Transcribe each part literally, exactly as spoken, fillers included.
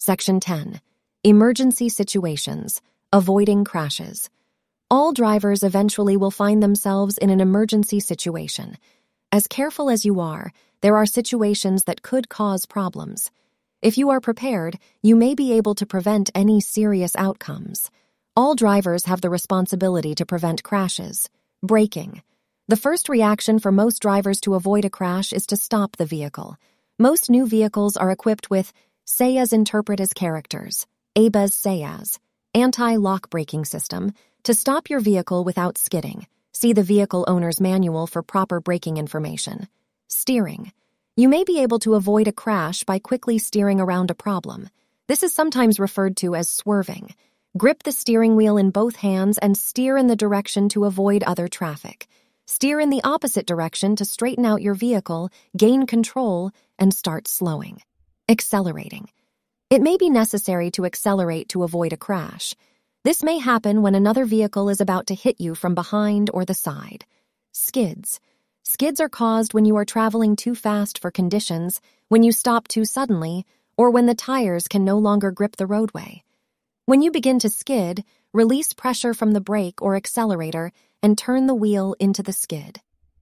Section ten. Emergency situations. Avoiding crashes. All drivers eventually will find themselves in an emergency situation. As careful as you are, there are situations that could cause problems. If you are prepared, you may be able to prevent any serious outcomes. All drivers have the responsibility to prevent crashes. Braking. The first reaction for most drivers to avoid a crash is to stop the vehicle. Most new vehicles are equipped with S E As interpret as characters, A B A S S E As, anti-lock braking system, to stop your vehicle without skidding. See the vehicle owner's manual for proper braking information. Steering. You may be able to avoid a crash by quickly steering around a problem. This is sometimes referred to as swerving. Grip the steering wheel in both hands and steer in the direction to avoid other traffic. Steer in the opposite direction to straighten out your vehicle, gain control, and start slowing. Accelerating. It may be necessary to accelerate to avoid a crash. This may happen when another vehicle is about to hit you from behind or the side. Skids. Skids are caused when you are traveling too fast for conditions, when you stop too suddenly, or when the tires can no longer grip the roadway. When you begin to skid, release pressure from the brake or accelerator and turn the wheel into the skid.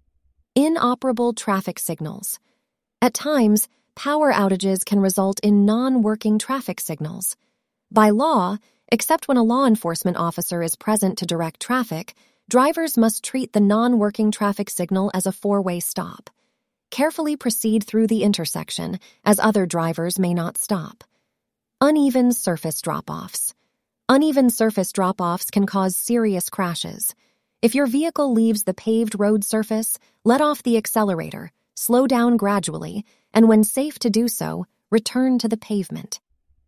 Inoperable traffic signals. At times, power outages can result in non-working traffic signals. By law, except when a law enforcement officer is present to direct traffic, drivers must treat the non-working traffic signal as a four-way stop. Carefully proceed through the intersection, as other drivers may not stop. Uneven surface drop-offs. Uneven surface drop-offs can cause serious crashes. If your vehicle leaves the paved road surface, let off the accelerator, slow down gradually, and when safe to do so, return to the pavement.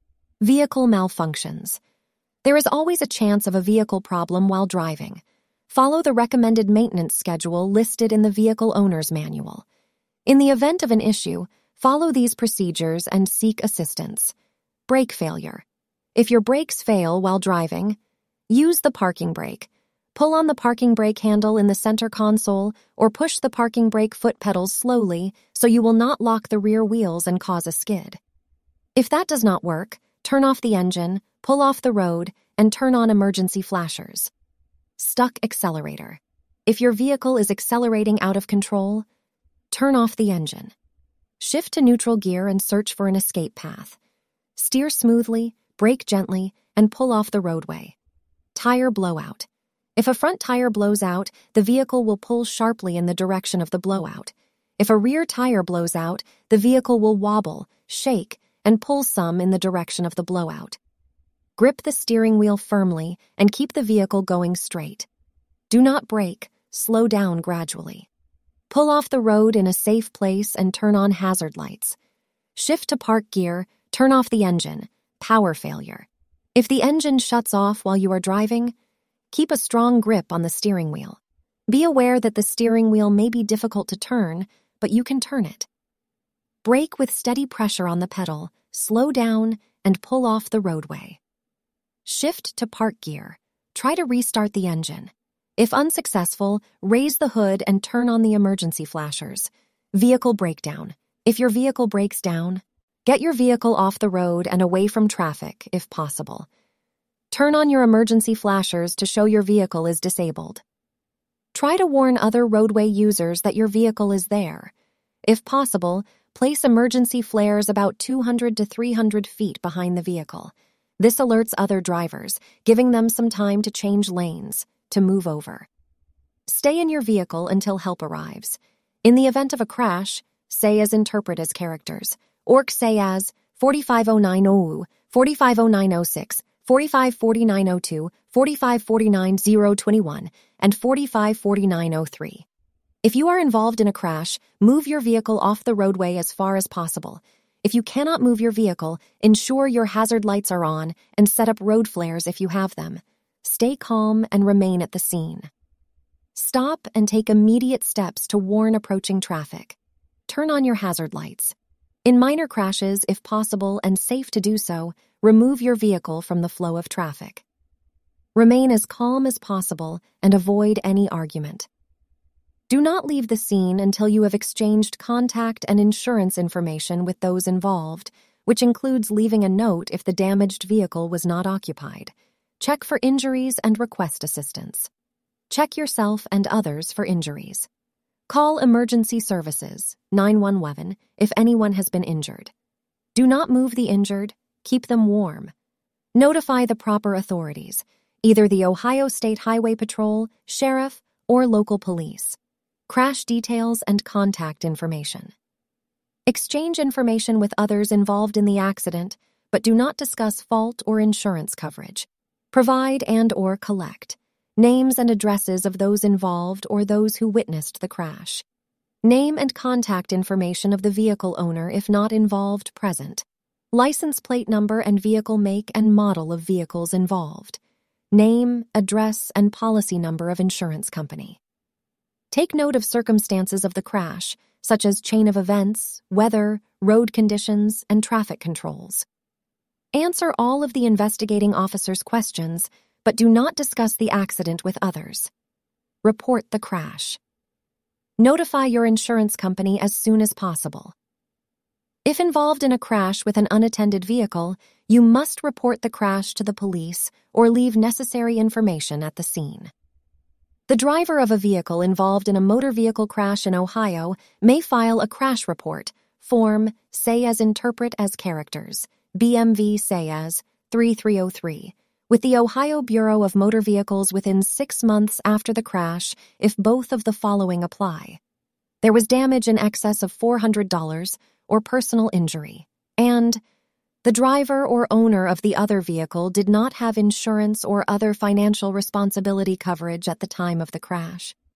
Vehicle malfunctions. There is always a chance of a vehicle problem while driving. Follow the recommended maintenance schedule listed in the vehicle owner's manual. In the event of an issue, follow these procedures and seek assistance. Brake failure. If your brakes fail while driving, use the parking brake. Pull on the parking brake handle in the center console or push the parking brake foot pedals slowly so you will not lock the rear wheels and cause a skid. If that does not work, turn off the engine, pull off the road, and turn on emergency flashers. Stuck accelerator. If your vehicle is accelerating out of control, turn off the engine. Shift to neutral gear and search for an escape path. Steer smoothly, brake gently, and pull off the roadway. Tire blowout. If a front tire blows out, the vehicle will pull sharply in the direction of the blowout. If a rear tire blows out, the vehicle will wobble, shake, and pull some in the direction of the blowout. Grip the steering wheel firmly and keep the vehicle going straight. Do not brake, slow down gradually. Pull off the road in a safe place and turn on hazard lights. Shift to park gear, turn off the engine, power failure. If the engine shuts off while you are driving, keep a strong grip on the steering wheel. Be aware that the steering wheel may be difficult to turn, but you can turn it. Brake with steady pressure on the pedal, slow down, and pull off the roadway. Shift to park gear. Try to restart the engine. If unsuccessful, raise the hood and turn on the emergency flashers. Vehicle breakdown. If your vehicle breaks down, get your vehicle off the road and away from traffic, if possible. Turn on your emergency flashers to show your vehicle is disabled. Try to warn other roadway users that your vehicle is there. If possible, place emergency flares about two hundred to three hundred feet behind the vehicle. This alerts other drivers, giving them some time to change lanes, to move over. Stay in your vehicle until help arrives. In the event of a crash, S E As interpret as characters. Orc S E As forty-five oh nine oh, forty-five oh nine oh six, forty-five forty-nine oh two, forty-five forty-nine oh twenty-one, and forty-five forty-nine oh three. If you are involved in a crash, move your vehicle off the roadway as far as possible. If you cannot move your vehicle, ensure your hazard lights are on and set up road flares if you have them. Stay calm and remain at the scene. Stop and take immediate steps to warn approaching traffic. Turn on your hazard lights. In minor crashes, if possible and safe to do so, remove your vehicle from the flow of traffic. Remain as calm as possible and avoid any argument. Do not leave the scene until you have exchanged contact and insurance information with those involved, which includes leaving a note if the damaged vehicle was not occupied. Check for injuries and request assistance. Check yourself and others for injuries. Call emergency services, nine one one, if anyone has been injured. Do not move the injured, keep them warm. Notify the proper authorities, either the Ohio State Highway Patrol, sheriff, or local police. Crash details and contact information. Exchange information with others involved in the accident, but do not discuss fault or insurance coverage. Provide and or collect names and addresses of those involved or those who witnessed the crash. Name and contact information of the vehicle owner if not involved present. License plate number and vehicle make and model of vehicles involved. Name, address, and policy number of insurance company. Take note of circumstances of the crash, such as chain of events, weather, road conditions, and traffic controls. Answer all of the investigating officer's questions, but do not discuss the accident with others. Report the crash. Notify your insurance company as soon as possible. If involved in a crash with an unattended vehicle, you must report the crash to the police or leave necessary information at the scene. The driver of a vehicle involved in a motor vehicle crash in Ohio may file a crash report, Form Say as Interpret as Characters, B M V Say as thirty-three oh three, with the Ohio Bureau of Motor Vehicles within six months after the crash if both of the following apply. There was damage in excess of four hundred dollars or personal injury, and the driver or owner of the other vehicle did not have insurance or other financial responsibility coverage at the time of the crash.